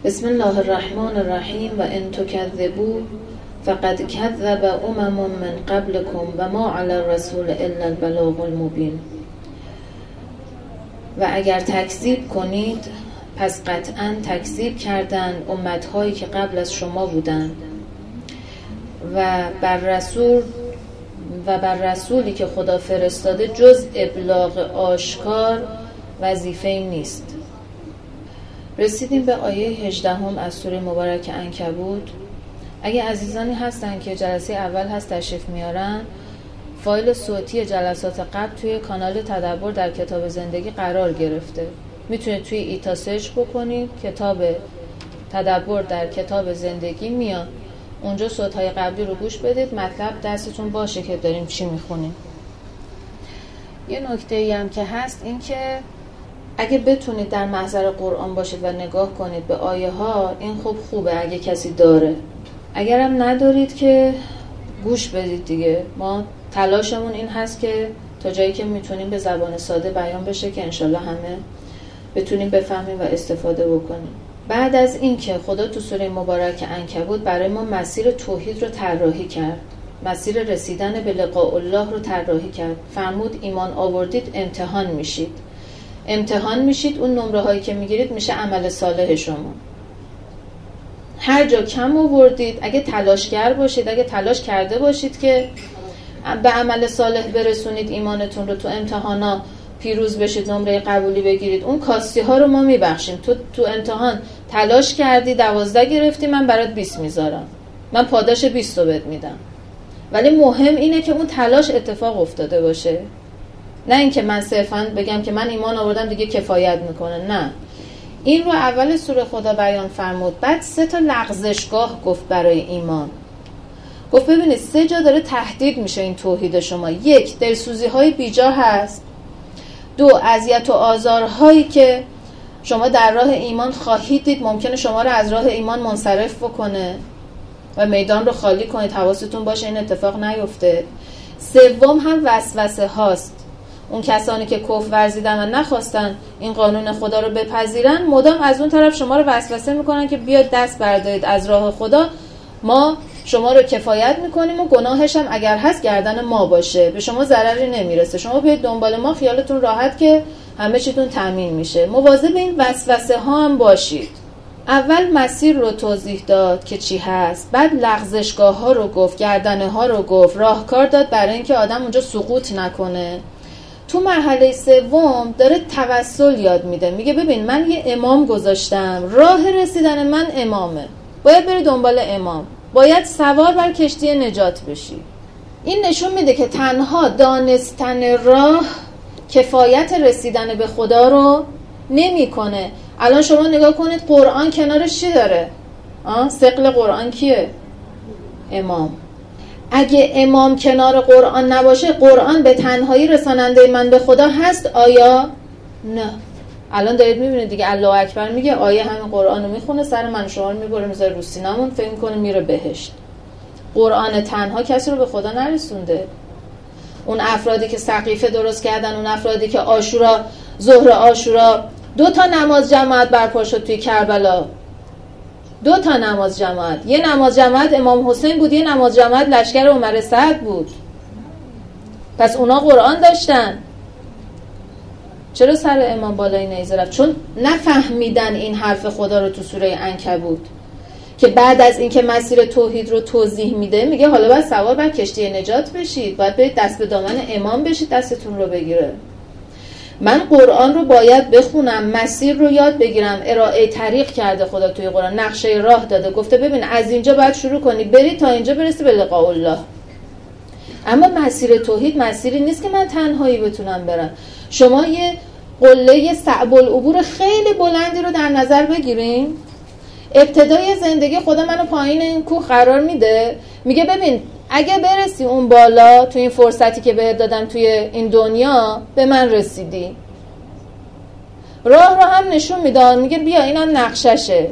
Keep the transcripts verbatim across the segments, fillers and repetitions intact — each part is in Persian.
بسم الله الرحمن الرحیم و ان تکذبوا فقد کذب امم من قبلکم و ما علی الرسول الا البلاغ المبین. و اگر تکذیب کنید پس قطعا تکذیب کردند امت‌هایی که قبل از شما بودند و بر رسول و بر رسولی که خدا فرستاده جز ابلاغ آشکار وظیفه‌ای نیست. رسیدیم به آیه هجدهم از سوره مبارک عنکبوت. اگه عزیزانی هستن که جلسه اول هست تشریف میارن، فایل صوتی جلسات قبل توی کانال تدبر در کتاب زندگی قرار گرفته. میتونید توی ایتا سرچ بکنید کتاب تدبر در کتاب زندگی میاد. اونجا صوت‌های قبلی رو گوش بدید، مطلب دستتون باشه که داریم چی میخونیم. یه نکته‌ای هم که هست این که اگه بتونید در محضر قرآن باشید و نگاه کنید به آیه ها، این خوب خوبه اگه کسی داره. اگرم ندارید که گوش بدید دیگه. ما تلاشمون این هست که تا جایی که میتونیم به زبان ساده بیان بشه که انشالله همه بتونیم بفهمیم و استفاده بکنیم. بعد از این که خدا تو سوره مبارک عنکبوت برای ما مسیر توحید رو طراحی کرد، مسیر رسیدن به لقاء الله رو طراحی کرد، فرمود ایمان آوردید امتحان میشید. امتحان میشید، اون نمره هایی که میگیرید میشه عمل صالح شما. هر جا کم آوردید، اگه تلاشگر باشید، اگه تلاش کرده باشید که به عمل صالح برسونید ایمانتون رو، تو امتحانا پیروز بشید، نمره قبولی بگیرید، اون کاستی ها رو ما میبخشیم. تو تو امتحان تلاش کردی دوازده گرفتی، من برات بیست میذارم، من پاداش بیست رو بهت میدم. ولی مهم اینه که اون تلاش اتفاق افتاده باشه، نه اینکه من صرفاً بگم که من ایمان آوردم دیگه کفایت میکنه. نه، این رو اول سوره خدا بیان فرمود. بعد سه تا لغزشگاه گفت برای ایمان. گفت ببینید سه جا داره تهدید میشه این توحید شما. یک، دلسوزی های بیجا هست. دو، اذیت و آزارهایی که شما در راه ایمان خواهید دید ممکنه شما رو از راه ایمان منصرف بکنه و میدان رو خالی کنید. حواستون باشه این اتفاق نیفته. سوم هم وسوسه هاست. اون کسانی که کفر ورزیدن و نخواستن این قانون خدا رو بپذیرن، مدام از اون طرف شما رو وسوسه میکنن که بیاد دست بردارید از راه خدا، ما شما رو کفایت میکنیم و گناهش هم اگر هست گردن ما باشه، به شما ضرری نمیرسه، شما بیاید دنبال ما، خیالتون راحت که همه چیتون تامین میشه. مواظب این وسوسه ها هم باشید. اول مسیر رو توضیح داد که چی هست، بعد لغزشگاه ها رو گفت، گردنه ها رو گفت، راهکار داد برای اینکه آدم اونجا سقوط نکنه. تو مرحله سوم داره توسل یاد میده. میگه ببین من یه امام گذاشتم، راه رسیدن من امامه، باید بری دنبال امام، باید سوار بر کشتی نجات بشی. این نشون میده که تنها دانستن راه کفایت رسیدن به خدا رو نمیکنه. الان شما نگاه کنید قرآن کنارش چی داره؟ آه ثقل قرآن کیه؟ امام. اگه امام کنار قرآن نباشه، قرآن به تنهایی رساننده من به خدا هست آیا؟ نه. الان دارید میبینید دیگه، الله اکبر میگه، آیه همین قرآن رو میخونه، سر من شما رو میبره میذاره رو سینمون، فکر میکنه میره بهشت. قرآن تنها کسی رو به خدا نرسونده. اون افرادی که سقیفه درست کردن، اون افرادی که عاشورا، ظهر عاشورا دو تا نماز جماعت برپا شد توی کربلا، دو تا نماز جماعت، یه نماز جماعت امام حسین بود، یه نماز جماعت لشکر عمر سعد بود. پس اونا قرآن داشتن. چرا سر امام بالای نیزه رفت؟ چون نفهمیدن این حرف خدا رو تو سوره عنکبوت که بعد از اینکه مسیر توحید رو توضیح میده، میگه حالا باید سوار بر کشتی نجات بشید، باید برید دست به دامن امام بشید، دستتون رو بگیره. من قرآن رو باید بخونم، مسیر رو یاد بگیرم. ارائه طریق کرده خدا توی قرآن، نقشه راه داده، گفته ببین از اینجا باید شروع کنی، بری تا اینجا برسی به لقاء الله. اما مسیر توحید مسیری نیست که من تنهایی بتونم برم. شما یه قله صعب العبور خیلی بلندی رو در نظر بگیریم. ابتدای زندگی خدا منو پایین این کوه قرار میده، میگه ببین اگه برسی اون بالا، تو این فرصتی که بهت دادم توی این دنیا، به من رسیدی. راه رو هم نشون میده، میگه بیا اینم نقششه.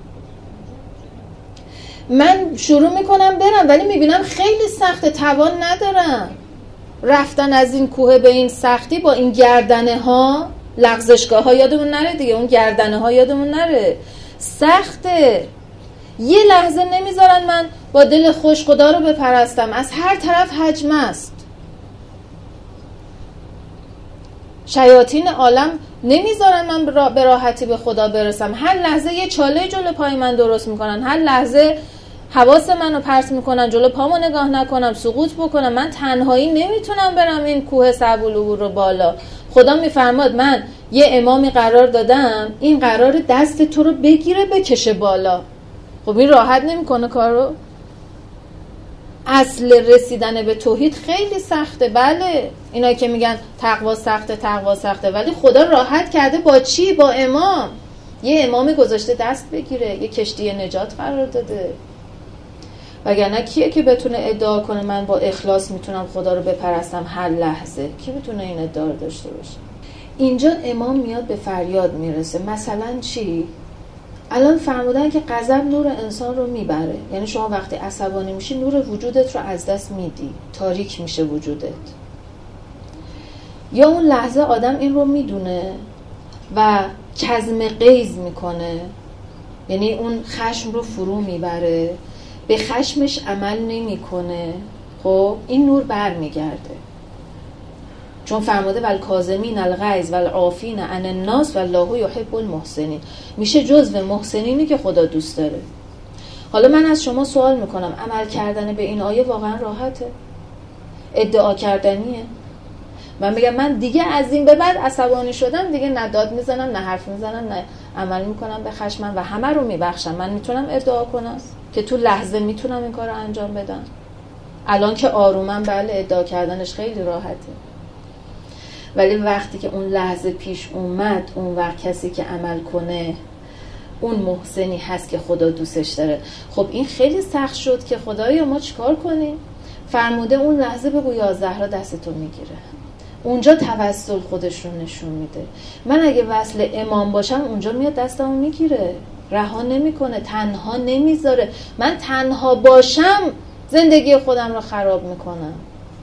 من شروع میکنم برم، ولی میبینم خیلی سخته، توان ندارم. رفتن از این کوه به این سختی با این گردنه ها، لغزشگاه ها یادمون نره دیگه، اون گردنه ها یادمون نره. سخته. یه لحظه نمیذارن من با دل خوش خدا رو بپرستم، از هر طرف هجم است. شیاطین عالم نمیذارن من به راحتی به خدا برسم، هر لحظه یه چاله جلو پای من درست میکنن، هر لحظه حواس منو پرت میکنن، جلو پامو نگاه نکنم، سقوط بکنم. من تنهایی نمیتونم برم این کوه صعب العبور رو بالا. خدا میفرماد من یه امامی قرار دادم، این قرار دست تو رو بگیره بکشه بالا. خب این راحت نمیکنه کارو؟ اصل رسیدن به توحید خیلی سخته. بله اینا که میگن تقوا سخته تقوا سخته، ولی خدا راحت کرده. با چی؟ با امام. یه امامی گذاشته دست بگیره، یه کشتی نجات قرار داده. وگرنه کیه که بتونه ادعا کنه من با اخلاص میتونم خدا رو بپرستم هر لحظه؟ کی میتونه این ادعا رو داشته باشه؟ اینجا امام میاد به فریاد میرسه. مثلا چی؟ الان فرمودن که غضب نور انسان رو میبره، یعنی شما وقتی عصبانی میشی نور وجودت رو از دست میدی، تاریک میشه وجودت. یا اون لحظه آدم این رو میدونه و کظم غیظ میکنه، یعنی اون خشم رو فرو میبره، به خشمش عمل نمیکنه. خب این نور بر میگرده، چون فرموده والکاظمین الغیظ والعافین عن الناس والله یحب المحسنین، میشه جزو محسنینی که خدا دوست داره. حالا من از شما سوال میکنم، عمل کردن به این آیه واقعا راحته؟ ادعا کردنیه؟ من بگم من دیگه از این به بعد عصبانی شدم، دیگه نه داد میزنم نه حرف میزنم نه عمل میکنم به خشمم و همه رو میبخشم. من میتونم ادعا کنم که تو لحظه میتونم این کار رو انجام بدم؟ الان که آرومم بله ادعا کردنش خیلی راحته، ولی وقتی که اون لحظه پیش اومد، اون وقت کسی که عمل کنه اون محسنی هست که خدا دوستش داره. خب این خیلی سخت شد که خدایا ما چیکار کنیم؟ فرموده اون لحظه بگو یا زهرا دستتو میگیره. اونجا توسل خودش رو نشون میده. من اگه وصل امام باشم اونجا میاد دستمو میگیره، رها نمیکنه، تنها نمیذاره. من تنها باشم زندگی خودم رو خراب میکنم.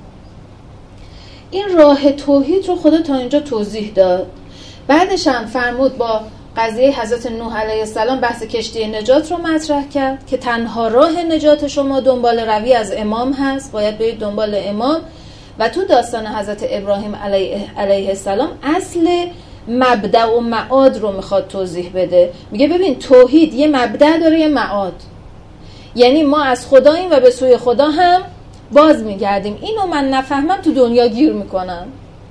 این راه توحید رو خدا تا اینجا توضیح داد. بعدش هم فرمود با قضیه حضرت نوح علیه السلام بحث کشتی نجات رو مطرح کرد که تنها راه نجات شما دنبال روی از امام هست، باید برید دنبال امام. و تو داستان حضرت ابراهیم علیه, علیه السلام اصل مبدأ و معاد رو میخواد توضیح بده. میگه ببین توحید یه مبدأ داره یه معاد، یعنی ما از خداییم و به سوی خدا هم باز میگردیم. اینو من نفهمم تو دنیا گیر میکنم.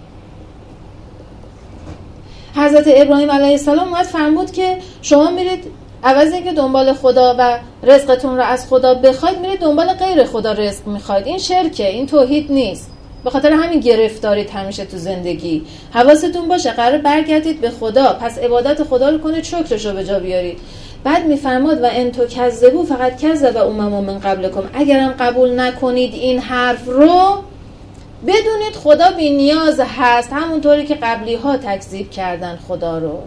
حضرت ابراهیم علیه السلام اومد فرمود که شما میرید عوض اینکه دنبال خدا و رزقتون رو از خدا بخواید، میرید دنبال غیر خدا رزق میخواید. این شرکه، این توحید نیست. به خاطر همین گرفتارید همیشه تو زندگی. حواستون باشه قرار برگردید به خدا، پس عبادت خدا رو کنید، شکرش رو به جا بیارید. بعد میفرماد و ان تو کذبوا فقط کذب امم من قبلکم، اگرم قبول نکنید این حرف رو بدونید خدا بی نیاز هست، همونطوری که قبلی ها تکذیب کردن خدا رو.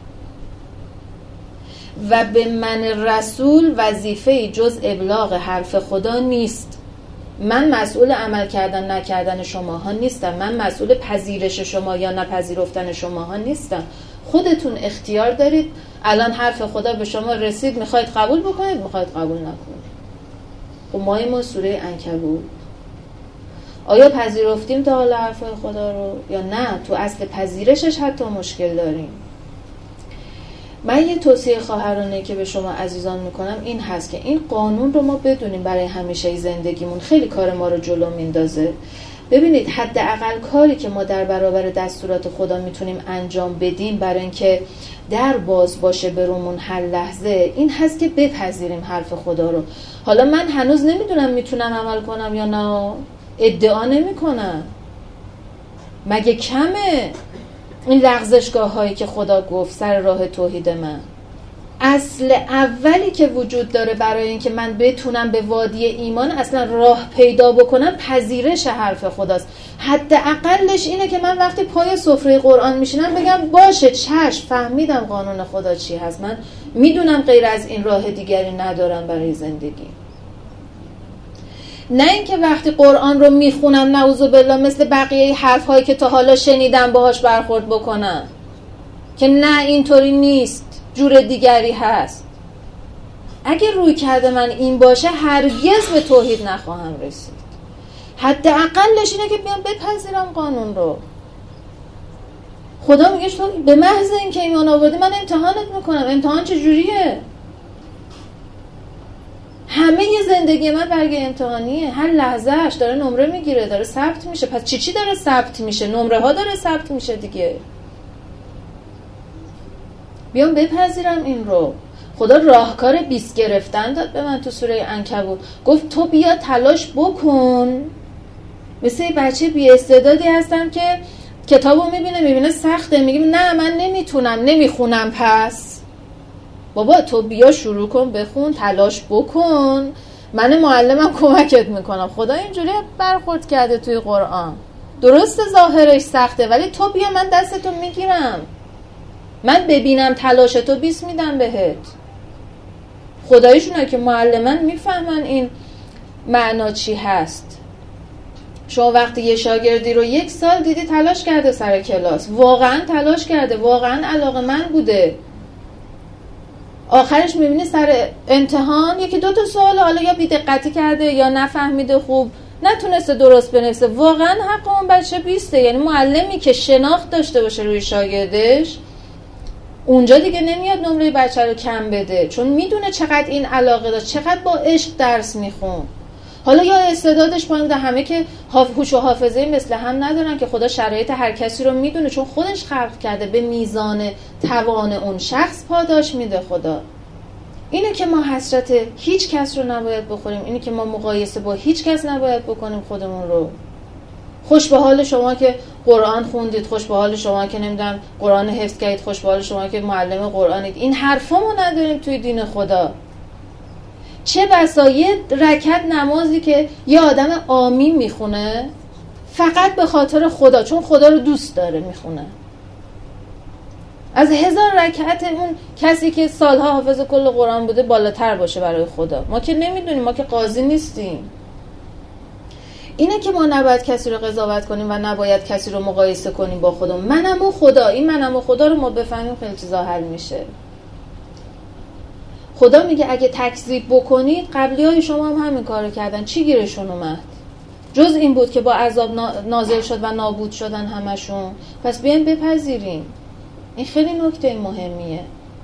و به من رسول وظیفه جز ابلاغ حرف خدا نیست. من مسئول عمل کردن نکردن شماها نیستم، من مسئول پذیرش شما یا نپذیرفتن شماها نیستم. خودتون اختیار دارید. الان حرف خدا به شما رسید، میخواید قبول بکنید، میخواید قبول نکنید. خب ما این سوره عنکبوت آیا پذیرفتیم تا حالا حرفای خدا رو یا نه؟ تو اصل پذیرشش حتی مشکل داریم. من یه توصیه خواهرانه که به شما عزیزان میکنم این هست که این قانون رو ما بدونیم برای همیشه زندگیمون. خیلی کار ما رو جلو میندازه. ببینید حداقل کاری که ما در برابر دستورات خدا میتونیم انجام بدیم برای اینکه در باز باشه برومون هر لحظه، این هست که بپذیریم حرف خدا رو. حالا من هنوز نمیدونم میتونم عمل کنم یا نه، ادعا نمی کنم. مگه کمه این لغزشگاه هایی که خدا گفت سر راه توحید من؟ اصل اولی که وجود داره برای اینکه من بتونم به وادی ایمان اصلا راه پیدا بکنم پذیرش حرف خداست. حداقلش اینه که من وقتی پای سفره قرآن میشینم بگم باشه چشم فهمیدم قانون خدا چی هست، من میدونم غیر از این راه دیگری ندارم برای زندگی. نه اینکه وقتی قرآن رو میخونم نعوذ بالله مثل بقیه حرف‌هایی که تا حالا شنیدم باهاش برخورد بکنم که نه اینطوری نیست، جور دیگری هست. اگه روی کرده من این باشه هرگز به توحید نخواهم رسید. حداقلش اینه که بیام بپذیرم قانون رو. خدا میگه تو به محض اینکه ایمان آوردی من امتحانت میکنم. امتحان چجوریه؟ همه ی زندگی من برگ امتحانیه. هر لحظهش داره نمره میگیره، داره ثبت میشه. پس چی چی داره ثبت میشه؟ نمره ها داره ثبت میشه دیگه. بیام بپذیرم این رو. خدا راهکار بیست گرفتن داد به من تو سوره عنکبوت. گفت تو بیا تلاش بکن. مثل بچه بی استعدادی هستم که کتابو میبینه میبینه سخته، میگه نه من نمیتونم نمیخونم. پس بابا تو بیا شروع کن بخون، تلاش بکن، من معلمم کمکت میکنم. خدا اینجوری برخورد کرده توی قرآن. درسته ظاهرش سخته ولی تو بیا من دستتو میگیرم، من ببینم تلاش تو بیست میدم بهت. خدایشونه که معلمن میفهمن این معنا چی هست. شما وقتی یه شاگردی رو یک سال دیدی تلاش کرده سر کلاس، واقعا تلاش کرده، واقعا علاقه‌مند بوده، آخرش میبینی سر امتحان یکی دو تا سوال حالا یا بی‌دقتی کرده یا نفهمیده، خوب نتونسته درست بنویسه، واقعا حق اون بچه بیسته. یعنی معلمی که شناخت داشته باشه روی شاگردش اونجا دیگه نمیاد نمره بچه رو کم بده، چون میدونه چقدر این علاقه داشت، چقدر با عشق درس میخون. حالا یا استعدادش پایین بوده، همه که هوش و حافظه مثل هم ندارن که خدا شرایط هر کسی رو میدونه، چون خودش خلق کرده، به میزان توان اون شخص پاداش میده خدا. اینه که ما حسرت هیچ کس رو نباید بخوریم، اینه که ما مقایسه با هیچ کس نباید بکنیم خودمون رو. خوش به حال شما که قرآن خوندید، خوش به حال شما که نمیدونم قرآن حفظ کردید، خوش به حال شما که معلم قرآنید. این حرفامو نداریم توی دین خدا. چه بسا یه رکعت نمازی که یه آدم عامی میخونه فقط به خاطر خدا، چون خدا رو دوست داره میخونه، از هزار رکعت اون کسی که سالها حافظ کل قرآن بوده بالاتر باشه برای خدا. ما که نمیدونیم، ما که قاضی نیستیم. اینه که ما نباید کسی رو قضاوت کنیم و نباید کسی رو مقایسه کنیم با خودمون. منم و خدا، این منم و خدا رو ما بفهمیم خیلی چیزا حل میشه. خدا میگه اگه تکذیب بکنید، قبلی های شما هم همین کارو کردن، چی گیرشون اومد؟ جز این بود که با عذاب نازل شد و نابود شدن همشون. پس بیاین بپذیریم. این خیلی نکته مهمیه.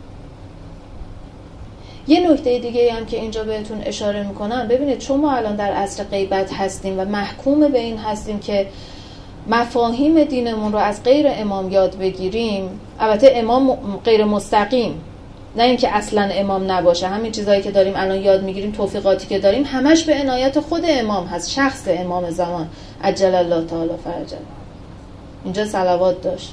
یه نکته دیگه هم که اینجا بهتون اشاره میکنم، ببینید چون ما الان در عصر غیبت هستیم و محکوم به این هستیم که مفاهیم دینمون رو از غیر امام یاد بگیریم، البته امام غیر مستقیم، نه اینکه اصلا امام نباشه، همین چیزایی که داریم الان یاد میگیریم، توفیقاتی که داریم، همش به عنایت خود امام هست، شخص امام زمان عجل الله تعالی فرجه. اینجا صلوات داشت.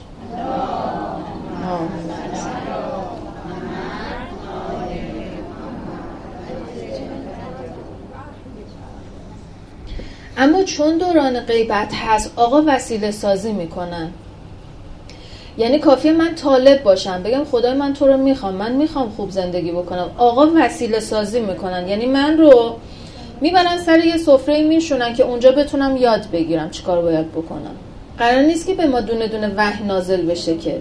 اما چون دوران غیبت هست، آقا وسیله سازی میکنن. یعنی کافیه من طالب باشم، بگم خدای من تو رو میخوام، من میخوام خوب زندگی بکنم، آقا وسیله سازی میکنن. یعنی من رو میبرن سر یه سفره میشونن که اونجا بتونم یاد بگیرم چیکار باید بکنم. قرار نیست که به ما دونه دونه وحی نازل بشه، که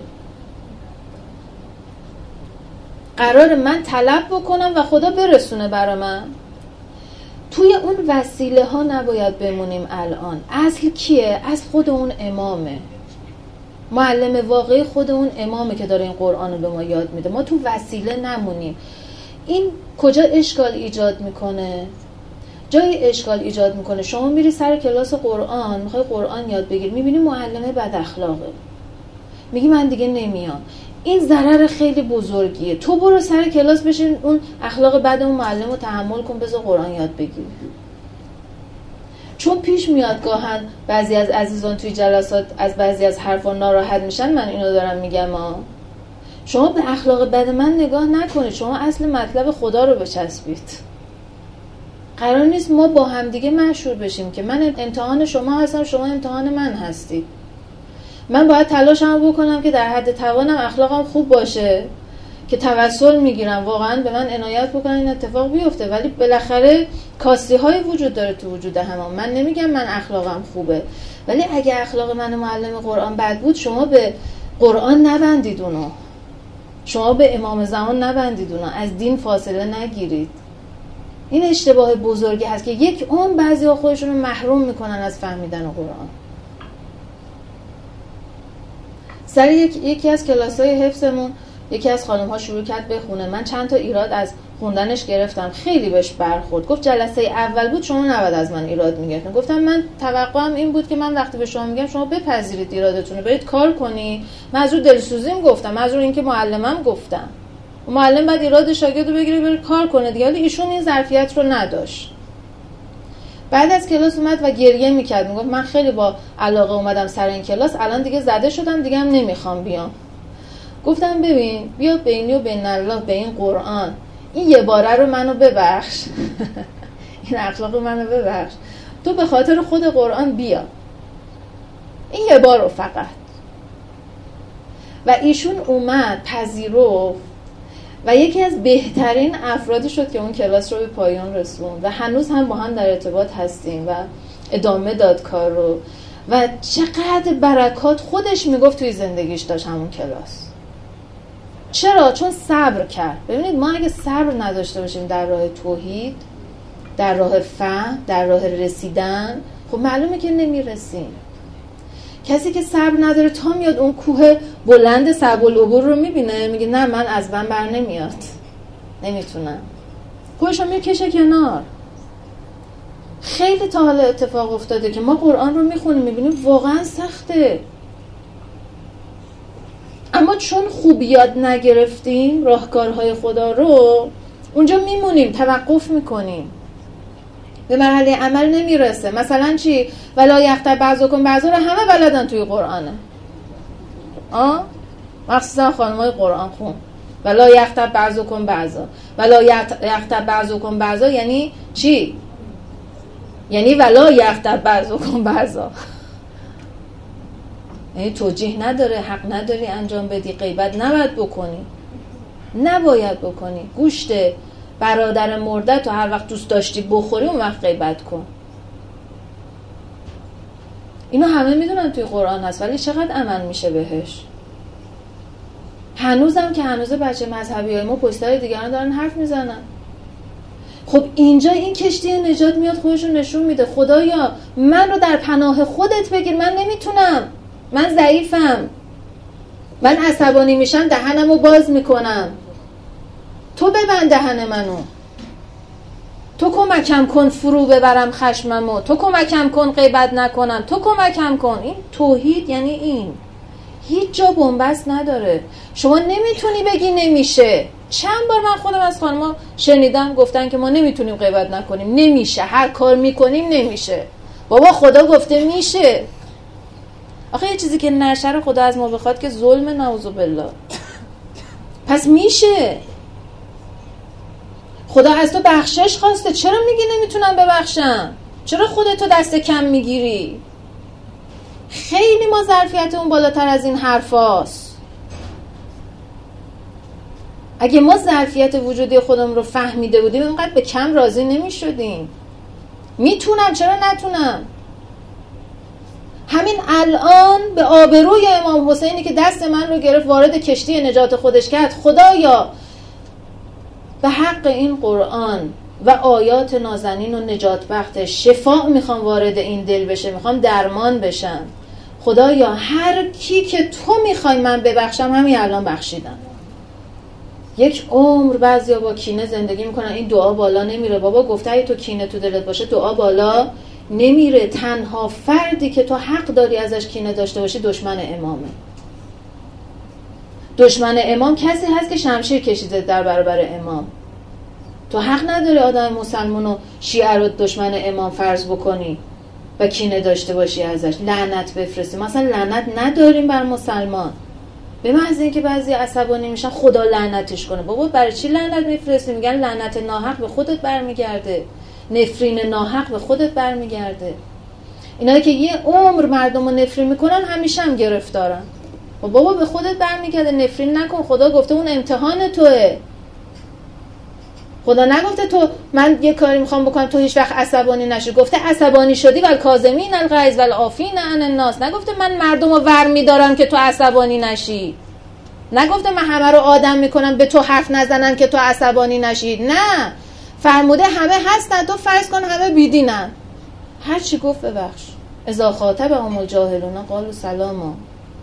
قرار من طلب بکنم و خدا برسونه برا من. توی اون وسیله ها نباید بمونیم. الان اصل کیه؟ از خود اون امامه، معلم واقعی خود اون امامه که داره این قرآن رو به ما یاد میده. ما تو وسیله نمونیم. این کجا اشکال ایجاد میکنه؟ جای اشکال ایجاد میکنه شما میری سر کلاس قرآن، میخوای قرآن یاد بگیری، میبینی معلمه بد اخلاقه، میگی من دیگه نمیام. این ضرر خیلی بزرگیه. تو برو سر کلاس بشین اون اخلاق بد اون معلم رو تحمل کن، بذار قرآن یاد بگیر. چون پیش میاد گاهن بعضی از عزیزان توی جلسات از بعضی از حرفا ناراحت میشن، من اینو دارم میگم ها. شما به اخلاق بد من نگاه نکنید، شما اصل مطلب خدا رو بچسبید. قرار نیست ما با هم دیگه مشهور بشیم که من امتحان شما هستم، شما امتحان من هستی. من باید تلاشم بکنم که در حد توانم اخلاقم خوب باشه که توسل میگیرم واقعا به من عنایت بکنن این اتفاق بیفته. ولی بالاخره کاستی های وجود داره تو وجود همون. من نمیگم من اخلاقم خوبه، ولی اگه اخلاق من معلم قرآن بد بود، شما به قرآن نبندید اونو. شما به امام زمان نبندید اونا، از دین فاصله نگیرید. این اشتباه بزرگی هست که یک عمر بعضی‌ها خودشون رو محروم میکنن از فهمیدن قرآن. سر یک، یکی از کلاس‌های حفظمون یکی از خانم‌ها شروع کرد بخونه. من چند تا ایراد از خوندنش گرفتم، خیلی بهش برخورد. گفت جلسه اول بود شما نباید از من ایراد میگرفتین. گفتم من توقعم این بود که من وقتی به شما میگم شما بپذیرید ایرادتون رو، برید کار کنی. من از رو دلسوزیم گفتم، من از رو اینکه معلمم گفتم. معلم بعد ایراد شاگرد رو بگیره بره کار کنه دیگه. ولی ایشون این ظرفیت رو نداشت. بعد از کلاس اومد و گریه میکرد، میگفت من خیلی با علاقه اومدم سر این کلاس، الان دیگه زده شدم، دیگه هم نمیخوام بیام. گفتم ببین بیا بینی و بین الله به این قرآن، این یه باره رو منو ببخش این اخلاق منو ببخش، تو به خاطر خود قرآن بیا این یه بار رو فقط. و ایشون اومد پذیرفت و یکی از بهترین افرادی شد که اون کلاس رو به پایان رسوند و هنوز هم با هم در ارتباط هستیم و ادامه داد کار رو. و چقدر برکات خودش میگفت توی زندگیش داشت همون کلاس. چرا؟ چون صبر کرد. ببینید ما اگه صبر نداشته باشیم در راه توحید، در راه فهم، در راه رسیدن، خب معلومه که نمیرسیم. کسی که صبر نداره تا میاد اون کوه بلند صعب العبور رو میبینه میگه نه من از من بر نمیاد، نمیتونم، خودشو میکشه کنار. خیلی تا حالا اتفاق افتاده که ما قرآن رو میخونیم میبینیم واقعا سخته، اما چون خوب یاد نگرفتیم راهکارهای خدا رو اونجا میمونیم، توقف میکنیم، به مرحله عمل نمیرسه. مثلا چی؟ ولا یغتب بعضکم بعضا رو همه بلدن توی قرآنه، آه؟ مخصوصا خانمای قرآن خون. ولا یغتب بعضکم بعضا، ولا یغتب بعضکم بعضا یعنی چی؟ یعنی ولا یغتب بعضکم بعضا، یعنی توجیه نداره، حق نداری انجام بدی، غیبت نباید بکنی، نباید بکنی. گوشت برادر مرده تو هر وقت دوست داشتی بخوری اون وقت غیبت کن. اینو همه میدونن توی قرآن هست ولی چقدر عمل میشه بهش؟ هنوزم که هنوز بچه مذهبی های ما پشتای دیگران دارن حرف میزنن. خب اینجا این کشتی نجات میاد خودشو نشون میده، خدایا من رو در پناه خودت بگیر، من نمیتونم، من ضعیفم، من عصبانی میشم دهنمو باز میکنم، تو ببند دهن منو، تو کمکم کن فرو ببرم خشممو، تو کمکم کن غیبت نکنم، تو کمکم کن. این توحید یعنی این، هیچ جا بنبست نداره. شما نمیتونی بگی نمیشه. چند بار من خودم از خانم‌ها شنیدم گفتن که ما نمیتونیم غیبت نکنیم، نمیشه، هر کار میکنیم نمیشه. بابا خدا گفته میشه. آخه یه چیزی که نشه رو خدا از ما بخواد که ظلم، نعوذ بالله. پس میشه. خدا از تو بخشش خواسته، چرا میگی نمیتونم ببخشم؟ چرا خودتو دست کم میگیری؟ خیلی ما ظرفیت اون بالاتر از این حرفاست. اگه ما ظرفیت وجودی خودمون رو فهمیده بودیم اینقدر به کم راضی نمیشدیم. میتونم، چرا نتونم؟ همین الان به آبروی امام حسینی که دست من رو گرفت وارد کشتی نجات خودش کرد، خدایا به حق این قرآن و آیات نازنین و نجات بخش شفا میخوام وارد این دل بشه، میخوام درمان بشم. خدایا هر کی که تو میخوای من ببخشم همین الان بخشیدم. یک عمر بعضیا با کینه زندگی میکنن، این دعا بالا نمیره. بابا گفته اگه تو کینه تو دلت باشه دعا بالا نمیره. تنها فردی که تو حق داری ازش کینه داشته باشی دشمن امامه. دشمن امام کسی هست که شمشیر کشیده در برابر امام. تو حق نداری آدم مسلمان و شیعه رو دشمن امام فرض بکنی و کینه داشته باشی ازش، لعنت بفرستی. مثلا لعنت نداریم بر مسلمان، به محض اینکه بعضی عصبانی میشن خدا لعنتش کنه. بابا برای چی لعنت میفرستی؟ میگن لعنت ناحق به خودت برمیگرده، نفرین ناحق به خودت برمیگرده. اینایی که یه عمر مردم رو نفرین میکنن همیشه هم گرفتارن. و بابا به خودت برمیگرده، نفرین نکن. خدا گفته اون امتحان توئه. خدا نگفته تو من یه کاری میخوام بکنم تو هیچ وقت عصبانی نشی. گفته عصبانی شدی ول کاظمین الغیظ ول عافین عن الناس. نگفته من مردم رو ور میدارم که تو عصبانی نشی. نگفته من همه رو آدم میکنم به تو حرف نزنن که تو عصبانی نشید. نه، فرموده همه هستن، تو فرض کن همه بیدینن. هر چی گفت ببخش. اذا خاطبهم الجاهلون قالوا سلاما.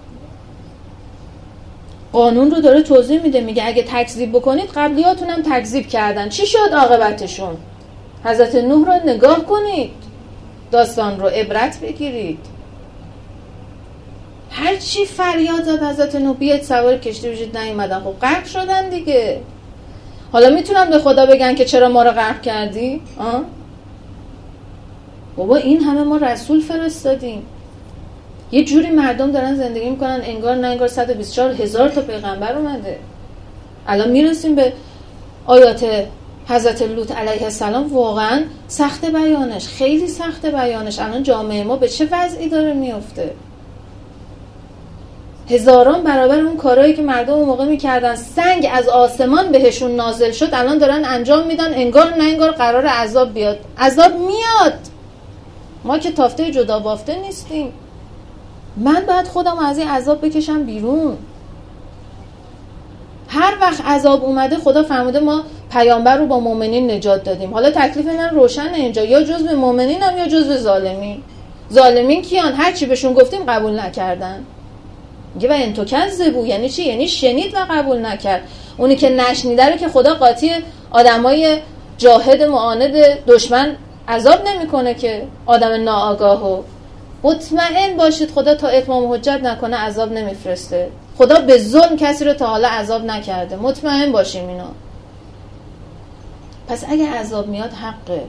قانون رو داره توضیح میده، میگه اگه تکذیب بکنید قبلیاتون هم تکذیب کردن، چی شد عاقبتشون؟ حضرت نوح رو نگاه کنید، داستان رو عبرت بگیرید. هر چی فریاد زد حضرت نوح بیاید سوار کشتی بشید، نیومدن، خب غرق شدن دیگه. حالا میتونم به خدا بگن که چرا ما رو غرق کردی؟ آه؟ بابا این همه ما رسول فرستادیم، یه جوری مردم دارن زندگی میکنن انگار نه انگار صد و بیست و چهار هزار تا پیغمبر اومده. الان میرسیم به آیات حضرت لوط علیه السلام، واقعا سخت بیانش، خیلی سخت بیانش. الان جامعه ما به چه وضعی داره میفته؟ هزاران برابر اون کارهایی که مردم اون موقع میکردن، سنگ از آسمان بهشون نازل شد، الان دارن انجام میدن انگار نه انگار قرار عذاب بیاد. عذاب میاد، ما که تافته جدا بافته نیستیم. من باید خودم از این عذاب بکشم بیرون. هر وقت عذاب اومده خدا فرموده ما پیامبر رو با مؤمنین نجات دادیم. حالا تکلیف من روشنه اینجا، یا جزو مؤمنینم یا جزو ظالمین. ظالمین کیان؟ هر چی بهشون گفتیم قبول نکردن. میگه و ان تو کذبوا، یعنی چی؟ یعنی شنید و قبول نکرد. اونی که نشنیده رو که خدا قاطی آدمای جاهد معاند دشمن عذاب نمیکنه که، آدم ناآگاهو. مطمئن باشید خدا تا اتمام حجت نکنه عذاب نمیفرسته. خدا به ظلم کسی رو تا حالا عذاب نکرده، مطمئن باشیم اینا. پس اگه عذاب میاد حقه.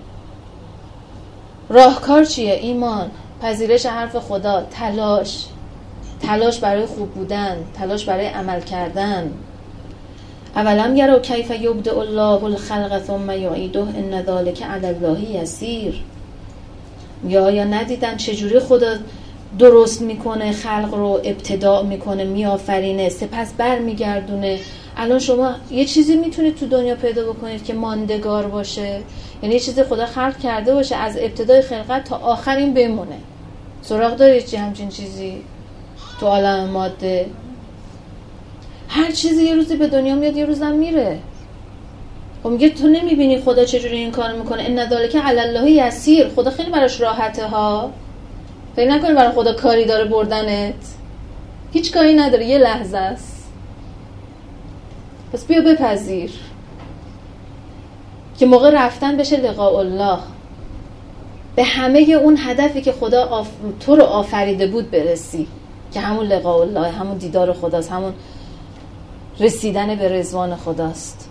راهکار چیه؟ ایمان، پذیرش حرف خدا، تلاش تلاش برای خوب بودن، تلاش برای عمل کردن. اولم یرو کیف یبدأ الله الخلق ثم یعیده ان ذلک علی الله یسیر. یا یا ندیدن چجوری خدا درست میکنه، خلق رو ابتداء میکنه، میآفرینه، سپس بر میگردونه. الان شما یه چیزی میتونید تو دنیا پیدا بکنید که ماندگار باشه، یعنی یه چیزی خدا خلق کرده باشه از ابتدای خلقت تا آخرین بمونه. سراغ دارید چه همچین چیزی تو عالم ماده؟ هر چیزی یه روزی به دنیا میاد یه روزم میره. خب میگه تو نمیبینی خدا چجوری این کار میکنه؟ ان ذلک علی الله یسیر. خدا خیلی براش راحته ها. فکر نکنی برای خدا کاری داره بردنت، هیچ کاری نداره، یه لحظه است. پس بیا بپذیر که موقع رفتن بشه لقاء الله، به همه اون هدفی که خدا آف... تو رو آفریده بود برسی، که همون لقاء الله، همون دیدار خداست، همون رسیدن به رضوان خداست.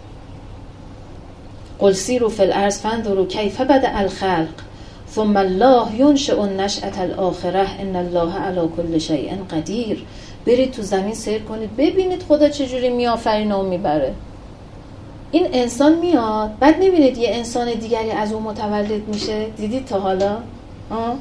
قل سیروا فی الارض فانظروا کیف بدأ الخلق ثم الله ینشئ النشأة الآخرة ان الله علی کل شیء قدیر. برید تو زمین سیر کنید ببینید خدا چجوری میآفرینه و میبره. این انسان میاد، بعد میبینید یه انسان دیگری از اون متولد میشه. دیدید تا حالا؟ آه؟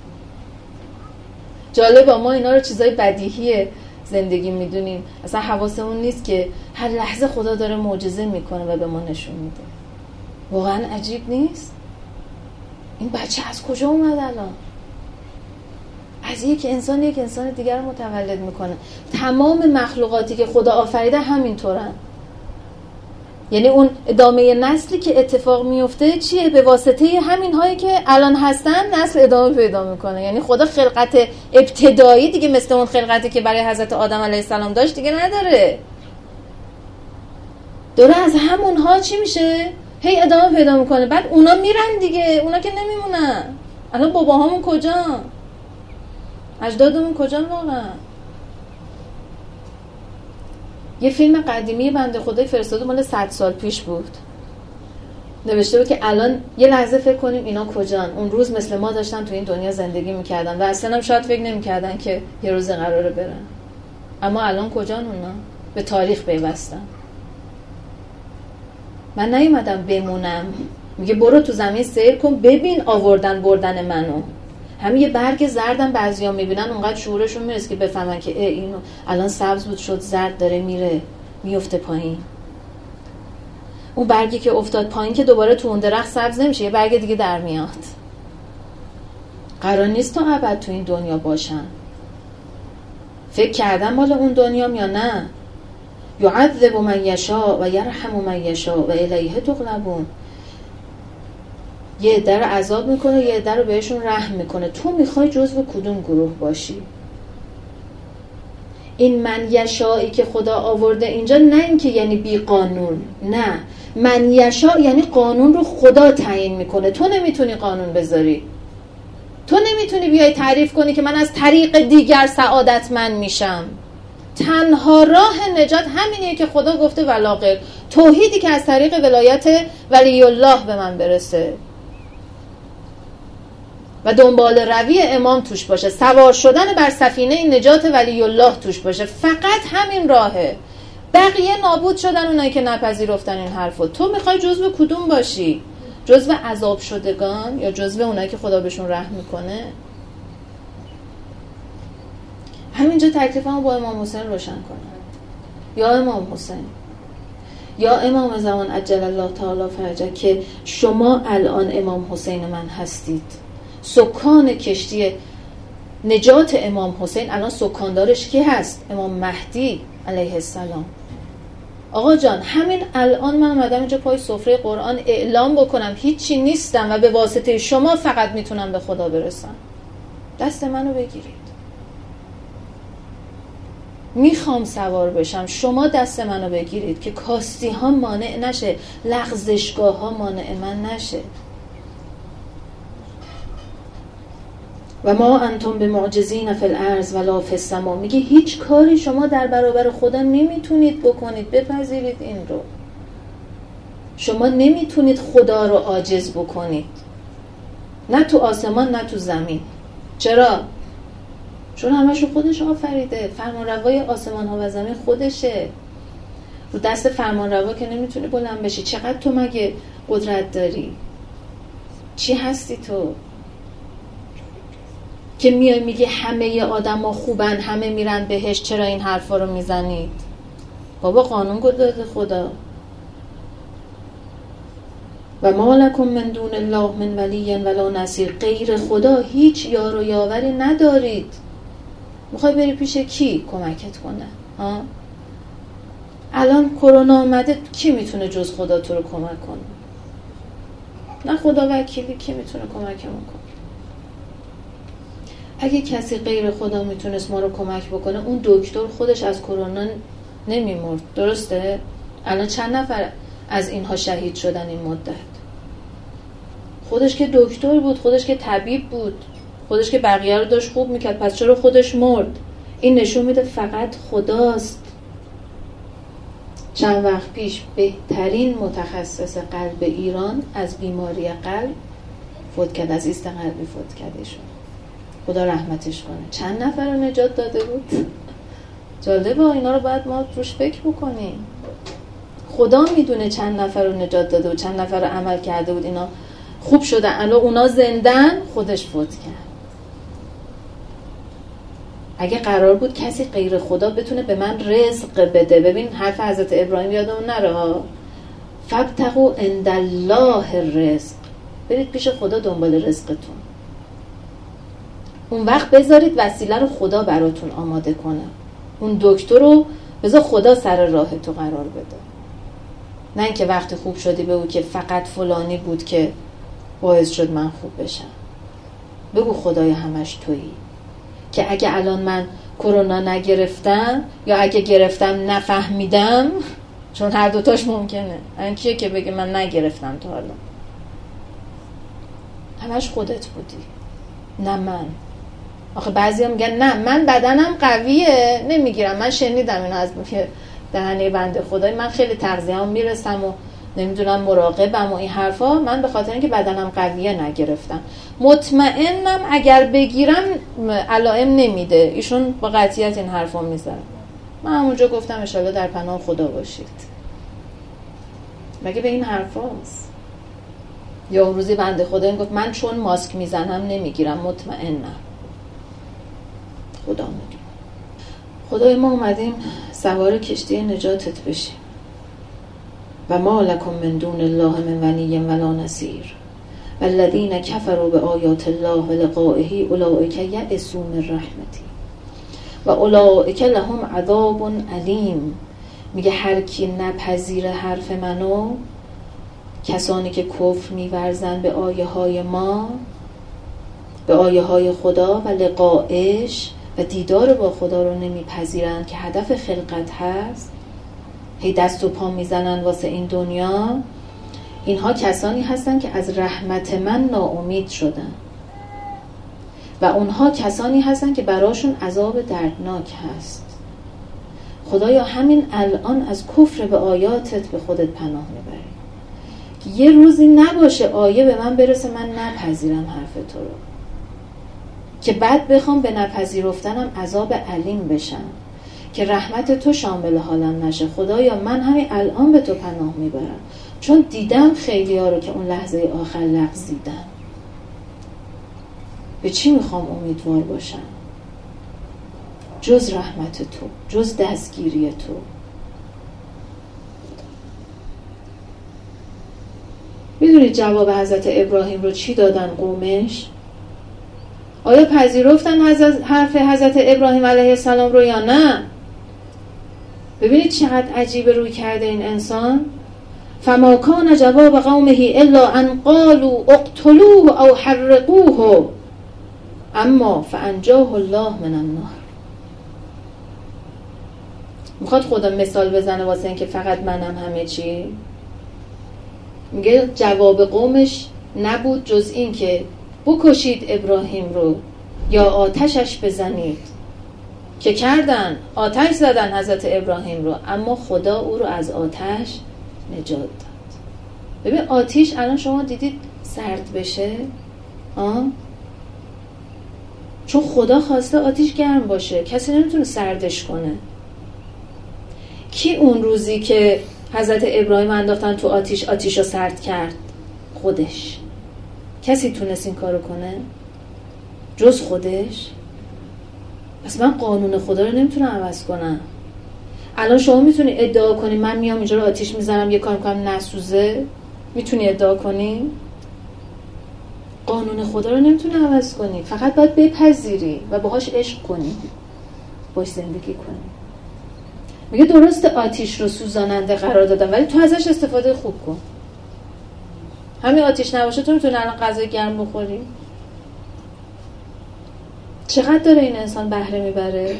جالبه ما اینا رو چیزای بدیهی زندگی میدونیم، اصلا حواسمون نیست که هر لحظه خدا داره معجزه میکنه و به ما نشون میده. واقعا عجیب نیست؟ این بچه از کجا اومد الان؟ از یک انسان یک انسان دیگر رو متولد میکنه. تمام مخلوقاتی که خدا آفریده همینطورن. یعنی اون ادامه نسلی که اتفاق میفته چیه؟ به واسطه همین هایی که الان هستن نسل ادامه پیدا میکنه. یعنی خدا خلقت ابتدایی دیگه مثل اون خلقتی که برای حضرت آدم علیه السلام داشت دیگه نداره. دوره از همون ها چی میشه؟ هی ادامه پیدا میکنه. بعد اونا میرن دیگه، اونا که نمیمونن. الان باباهامون کجان؟ اجدادمون کجان واقعا؟ یه فیلم قدیمی بنده خدای فرستاده مال صد سال پیش بود، نوشته بود که الان یه لحظه فکر کنیم اینا کجان. اون روز مثل ما داشتن تو این دنیا زندگی میکردن و اصلا هم شاید فکر نمیکردن که یه روز قراره برن. اما الان کجان اونا؟ به تاریخ پیوستن. من نیومدم بمونم. میگه برو تو زمین سیر کن ببین آوردن بردن منو. همین یه برگ زردم بعضیا میبینن اونقدر شعورشون میرسه که بفهمن که اینو الان سبز بود شد زرد داره میره میفته پایین. اون برگی که افتاد پایین که دوباره تو اون درخت سبز نمیشه، یه برگ دیگه در میاد. قرار نیست تا ابد تو این دنیا باشن. فکر کردن مال اون دنیا یا نه؟ یعذب من یشاء و یرحم من یشاء و الیه تقلبون. یه عده رو عذاب میکنه، یه عده رو بهشون رحم میکنه. تو میخوای جزو کدوم گروه باشی؟ این من یشائی که خدا آورده اینجا نه اینکه یعنی بی قانون، نه، من یشاء یعنی قانون رو خدا تعیین میکنه. تو نمیتونی قانون بذاری، تو نمیتونی بیای تعریف کنی که من از طریق دیگر سعادتمند میشم. تنها راه نجات همینیه که خدا گفته ولا غیر، توحیدی که از طریق ولایت ولی الله به من برسه و دنبال روی امام توش باشه، سوار شدن بر سفینه نجات ولی الله توش باشه. فقط همین راهه. بقیه نابود شدن اونایی که نپذیرفتن این حرفو. تو میخوای جزو کدوم باشی؟ جزو عذاب شدگان یا جزو اونایی که خدا بهشون رحم میکنه؟ همینجا تکلیفمو با امام حسین روشن کنم. یا امام حسین، یا امام زمان عجل الله تعالی فرجه، که شما الان امام حسین من هستید. سکان کشتی نجات امام حسین الان سکاندارش کی هست؟ امام مهدی علیه السلام. آقا جان، همین الان من اومدم اینجا پای سفره قرآن اعلام بکنم هیچی نیستم و به واسطه شما فقط میتونم به خدا برسم. دست منو بگیرید. میخوام سوار بشم، شما دست منو بگیرید که کاستی ها مانع نشه، لغزشگاه ها مانع من نشه. و ما انتم بمعجزین فی الارض ولا فی السما. میگه هیچ کاری شما در برابر خدا نمیتونید بکنید. بپذیرید این رو. شما نمیتونید خدا رو عاجز بکنید، نه تو آسمان نه تو زمین. چرا؟ چون همشو خودش آفریده. فرمانروای آسمان ها و زمین خودشه. رو دست فرمانروا که نمیتونی بلند بشی. چقدر تو مگه قدرت داری؟ چی هستی تو که میای میگی همه آدم ها خوبن، همه میرن بهش؟ چرا این حرفا رو میزنید؟ بابا قانون داده خدا. و ما لکم من دون الله من ولی ولا نصیر. غیر خدا هیچ یار و یاوری ندارید. میخوای بری پیش کی کمکت کنه؟ ها؟ الان کرونا اومده، کی میتونه جز خدا تو رو کمک کنه؟ نه خدا وکیلی، کی میتونه کمکمون کنه؟ اگه کسی غیر خدا میتونست ما رو کمک بکنه، اون دکتر خودش از کرونا نمیمرد. درسته؟ الان چند نفر از اینها شهید شدن این مدت؟ خودش که دکتر بود، خودش که طبیب بود، خودش که بقیه رو داشت خوب میکرد، پس چرا خودش مرد؟ این نشون میده فقط خداست. چند وقت پیش بهترین متخصص قلب ایران از بیماری قلب فوت کرد، از ایست قلبی فوت کردشون. خدا رحمتش کنه. چند نفر رو نجات داده بود؟ جالبه، اینا رو باید ما روش فکر بکنیم. خدا میدونه چند نفر رو نجات داده و چند نفر رو عمل کرده بود اینا خوب شدن. الان اونا زندن، خودش فوت کرد. اگه قرار بود کسی غیر خدا بتونه به من رزق بده، ببین حرف حضرت ابراهیم یادمون نره ها، فابتغوا عند الله الرزق، برید پیش خدا دنبال رزقتون. اون وقت بذارید وسیله رو خدا براتون آماده کنه. اون دکتر رو بذار خدا سر راه تو قرار بده، نه اینکه وقتی خوب شدی به او که فقط فلانی بود که باعث شد من خوب بشم. بگو خدای همش تویی، که اگه الان من کرونا نگرفتم یا اگه گرفتم نفهمیدم، چون هر دوتاش ممکنه. این کیه که بگه من نگرفتم تا حالا؟ همش خودت بودی، نه من. آخه بعضی هم میگن نه من بدنم قویه نمیگیرم. من شنیدم اینو از دهنه بنده خدای، من خیلی تغذیه هم میرسم و نمیدونم مراقبم و این حرفا، من به خاطر اینکه بدنم قویه نگرفتم. مطمئنم اگر بگیرم علائم نمیده. ایشون با قطعیت این حرفا میزنه. من همونجا گفتم انشالله در پناه خدا باشید. مگه به این حرفاست؟ یا روزی بنده خدا این گفت من چون ماسک میزنم نمیگیرم. مطمئنم، خدا میگه. خدای ما اومدیم سوار کشتی نجاتت بشیم. و ما لکم من دون الله من ولی ولا نصیر والذین کفروا بآیات الله و لقائه اولئک یئسوا من رحمتی و اولئک لهم عذاب علیم میگه هر کی نپذیره حرف منو، کسانی که کفر می‌ورزن به آیه های ما، به آیه های خدا و لقائش و دیدار با خدا رو نمیپذیرن که هدف خلقت هست، هی دست و پا میزنن واسه این دنیا، اینها کسانی هستن که از رحمت من ناامید شدن و اونها کسانی هستن که براشون عذاب دردناک هست. خدایا همین الان از کفر به آیاتت به خودت پناه میبری که یه روزی نباشه آیه به من برسه من نپذیرم حرف تو رو، که بعد بخوام به نپذیرفتنم عذاب علیم بشم، که رحمت تو شامل حالم نشه. خدایا من همین الان به تو پناه میبرم، چون دیدم خیلی ها رو که اون لحظه آخر لغزیدن. به چی میخوام امیدوار باشم جز رحمت تو، جز دستگیری تو؟ میدونید جواب حضرت ابراهیم رو چی دادن قومش؟ آیا پذیرفتن حرف حضرت ابراهیم علیه السلام رو یا نه؟ ببینید چقدر عجیب روی کرده این انسان. فما کان جواب قومه الا ان قالوا اقتلوه او حرقوه اما فانجاه الله من النار. میخواد خدا مثال بزنه واسه این که فقط منم همه چی. میگه جواب قومش نبود جز این که بکشید ابراهیم رو یا آتشش بزنید، که کردن، آتش زدن حضرت ابراهیم رو، اما خدا او رو از آتش نجات داد. ببین آتش الان شما دیدید سرد بشه؟ آه؟ چون خدا خواسته آتش گرم باشه، کسی نمیتونه سردش کنه. کی اون روزی که حضرت ابراهیم انداختن تو آتش آتش رو سرد کرد؟ خودش. کسی تونست این کارو کنه جز خودش؟ پس من قانون خدا رو نمیتونم عوض کنم. الان شما میتونی ادعا کنی من میام اینجا رو آتش میزنم یه کار میکنم نسوزه؟ میتونی ادعا کنی؟ قانون خدا رو نمیتونی عوض کنی، فقط باید بپذیری و باهاش عشق کنی، باش زندگی کنی. میگه درست آتش رو سوزاننده قرار دادم ولی تو ازش استفاده خوب کن. همین آتش نباشه تو میتونی الان غذای گرم بخوری؟ چقدر داره این انسان بهره میبره؟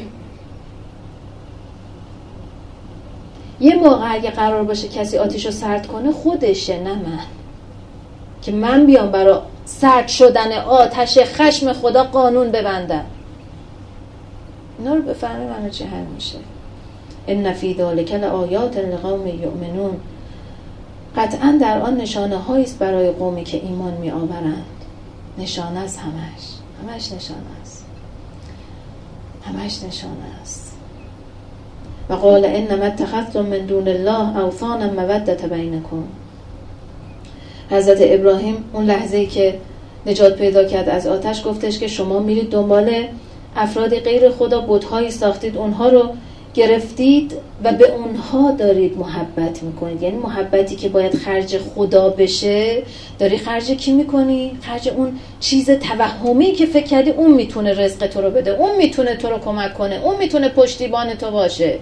یه موقع اگه قرار باشه کسی آتش رو سرد کنه خودشه، نه من، که من بیام برای سرد شدن آتش خشم خدا قانون ببندم. اینا رو بفهمه منو چه حل میشه. ان فی ذلک لآیات لقوم یؤمنون. قطعا در آن نشانه هایی است برای قومی که ایمان می آورند. نشانه است، همش همش نشانه است، همش نشانه است. و قال انما اتخذتم من دون الله اوثانا مودة بینکم. حضرت ابراهیم اون لحظه‌ای که نجات پیدا کرد از آتش گفتش که شما میرید دنبال افراد غیر خدا، بت‌هایی ساختید، اونها رو گرفتید و به اونها دارید محبت میکنید. یعنی محبتی که باید خرج خدا بشه داری خرج کی میکنی؟ خرج اون چیز توهمی که فکر کردی اون میتونه رزق تو رو بده، اون میتونه تو رو کمک کنه، اون میتونه پشتیبان تو باشه.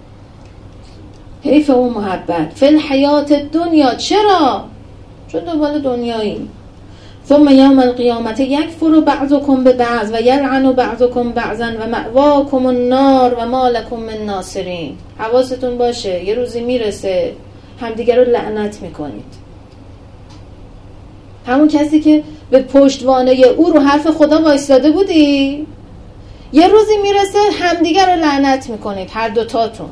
حیف اون محبت. فی الحیات دنیا. چرا؟ چون دنبال دنیایی. ثم یوم القیامت یکفر بعضکم ببعض و یلعن بعضکم بعضا و مأواکم النار و ما لکم من ناصرین. حواستون باشه یه روزی میرسه همدیگه رو لعنت میکنید. همون کسی که به پشتوانه او رو حرف خدا وایساده بودی، یه روزی میرسه همدیگه رو لعنت میکنید هر دوتاتون.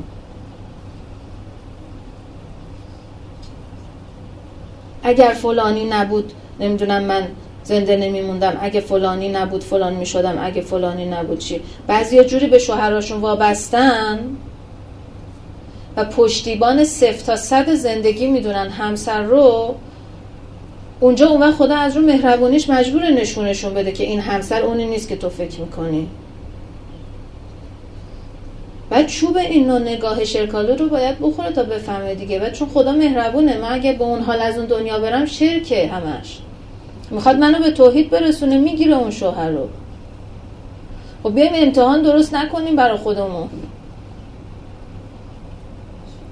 اگر فلانی نبود نمیدونم من زنده نمیموندم، اگه فلانی نبود فلان میشدم، اگه فلانی نبود چی. بعضیا جوری به شوهراشون وابستن و پشتیبان صفر تا صد زندگی میدونن همسر رو، اونجا اون وقت خدا از رو مهربونیش مجبور نشونشون بده که این همسر اونی نیست که تو فکر میکنی. بعد چوب این نوع نگاه شرکالو رو باید بخوره تا بفهمه دیگه. بعد چون خدا مهربونه، من اگه به اون حال از اون دنیا برم شرکه، همش میخواد منو به توحید برسونه، میگیره اون شوهر رو. خب بیایم امتحان درست نکنیم برای خودمون.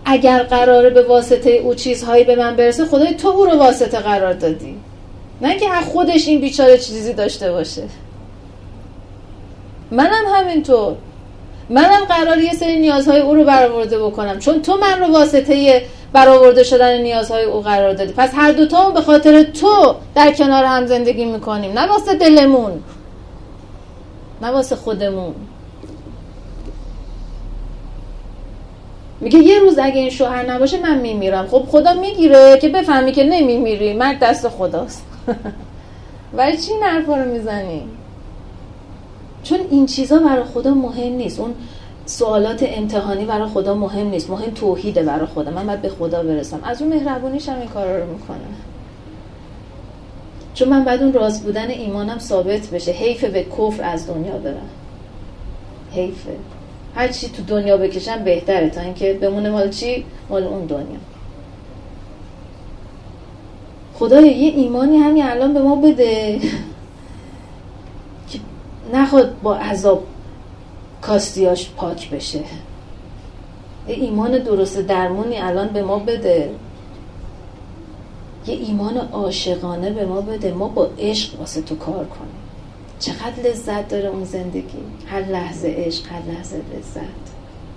اگر قراره به واسطه او چیزهایی به من برسه، خدای تو او رو واسطه قرار دادی، نه که از خودش این بیچاره چیزی داشته باشه. منم همینطور، منم قراره یه سری نیازهای او رو برآورده بکنم، چون تو من رو واسطه برآورده شدن نیازهای او قرار دادی. پس هر دوتا به خاطر تو در کنار هم زندگی میکنیم، نه واسه دلمون، نه واسه خودمون. میگه یه روز اگه این شوهر نباشه من میمیرم. خب خدا میگیره که بفهمی که نمیمیری، مرد دست خداست. ولی چی این حرفا رو میزنی؟ چون این چیزا برای خدا مهم نیست. اون سوالات امتحانی برای خدا مهم نیست، مهم توحیده برای خدا. من باید به خدا برسم. از اون مهربونیش هم این کارا رو میکنه، چون من بعد اون راست بودن ایمانم ثابت بشه. حیفه به کفر از دنیا برم، حیفه. هر چی تو دنیا بکشم بهتره تا اینکه بمونه مال چی؟ مال اون دنیا. خدایا یه ایمانی همین الان به ما بده که نخواد با عذاب کاستیاش پاک بشه. یه ایمان درست درمونی الان به ما بده، یه ایمان عاشقانه به ما بده، ما با عشق واسه تو کار کنیم. چقدر لذت داره اون زندگی، هر لحظه عشق، هر لحظه لذت.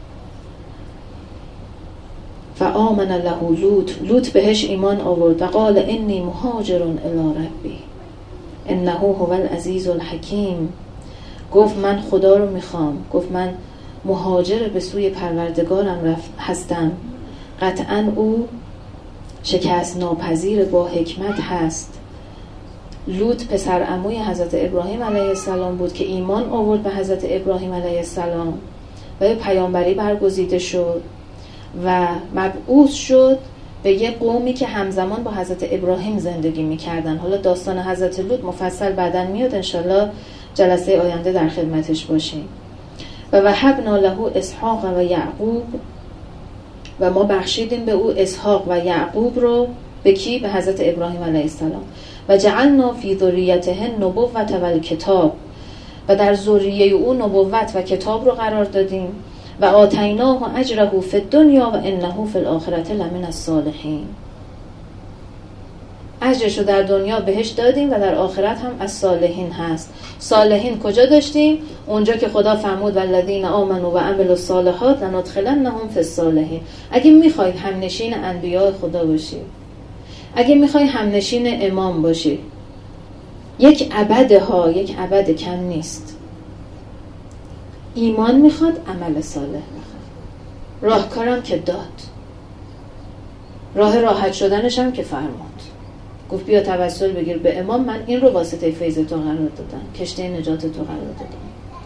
فآمن له لوط، لوط بهش ایمان آورد و قال انی مهاجر الی ربی انه هو العزیز الحکیم. گفت من خدا رو میخوام، گفت من مهاجر به سوی پروردگارم رفت هستم، قطعا او شکست ناپذیر با حکمت هست. لوط پسر عموی حضرت ابراهیم علیه السلام بود که ایمان آورد به حضرت ابراهیم علیه السلام و به پیامبری برگزیده شد و مبعوث شد به یه قومی که همزمان با حضرت ابراهیم زندگی میکردن. حالا داستان حضرت لوط مفصل بعداً میاد، انشالله جلسه آینده در خدمتش باشیم. و وهبنا له اسحاق و یعقوب، و ما بخشیدیم به او اسحاق و یعقوب رو. به کی؟ به حضرت ابراهیم علیه السلام. و جعلنا فی ذریته النبوة و الکتاب، و در ذریه او نبوت و کتاب رو قرار دادیم. و آتیناه اجره فی الدنیا و انه فی الاخرة لمن الصالحین. اجرش رو در دنیا بهش دادیم و در آخرت هم از صالحین هست. صالحین کجا داشتیم؟ اونجا که خدا فرمود والذین آمنوا و عملوا الصالحات لندخلنهم فی الصالحین. اگه میخوای همنشین انبیاء خدا باشی، اگه میخوای همنشین امام باشی، یک عبد ها یک عبد کم نیست. ایمان میخواد، عمل صالح میخواد، راهکارم که داد، راه راحت شدنش هم که فرمود. گفت بیا توسل بگیر به امام، من این رو واسطه فیض تو قرار دادم، کشته نجات تو قرار دادم.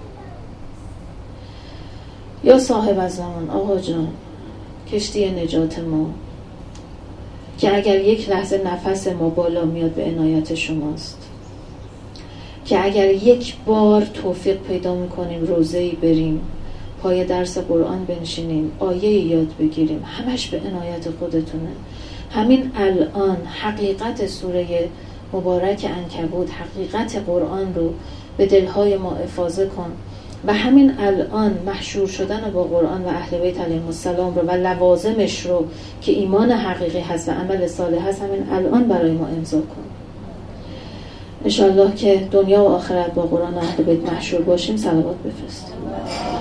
یا صاحب الزمان، آقا جان، کشتی نجات ما که اگر یک لحظه نفس ما بالا میاد به عنایت شماست، که اگر یک بار توفیق پیدا میکنیم روزه‌ای بریم، پای درس قرآن بنشینیم، آیه یاد بگیریم، همش به عنایت خودتونه. همین الان حقیقت سوره مبارک عنکبوت، حقیقت قرآن رو به دلهای ما افاضه کن و همین الان محشور شدن با قرآن و اهل بیت علیهم السلام رو و لوازمش رو که ایمان حقیقی هست و عمل صالح هست، همین الان برای ما امضا کن. انشاءالله که دنیا و آخرت با قرآن و اهل بیت محشور باشیم. صلوات بفرست.